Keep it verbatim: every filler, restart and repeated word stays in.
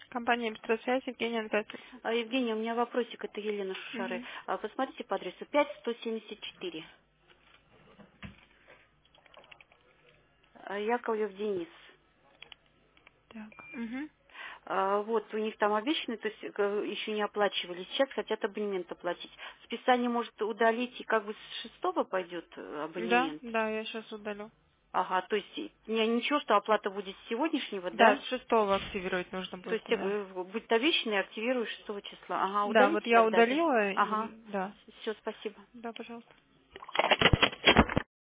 Компания «Быстросвязь», Евгения здравствуйте. А, Евгения, у меня вопросик, это Елена Шушары. Мгм. А, Посмотрите по адресу пять сто семьдесят четыре. А, Яковлев Денис. Так. Мгм. А, Вот, у них там обещаны, то есть э, еще не оплачивали, сейчас хотят абонемент оплатить. Списание может удалить, и как бы с шестого пойдет э, Да, абонемент. да, я сейчас удалю. Ага, то есть и- не, ничего, что оплата будет с сегодняшнего, Да, да? с шестого активировать нужно То будет, есть да. э, будет обещано и активирую шестого числа. Ага, Да, вот удалите я тогда, да? удалила, и Ага, да. все, спасибо. Да, пожалуйста.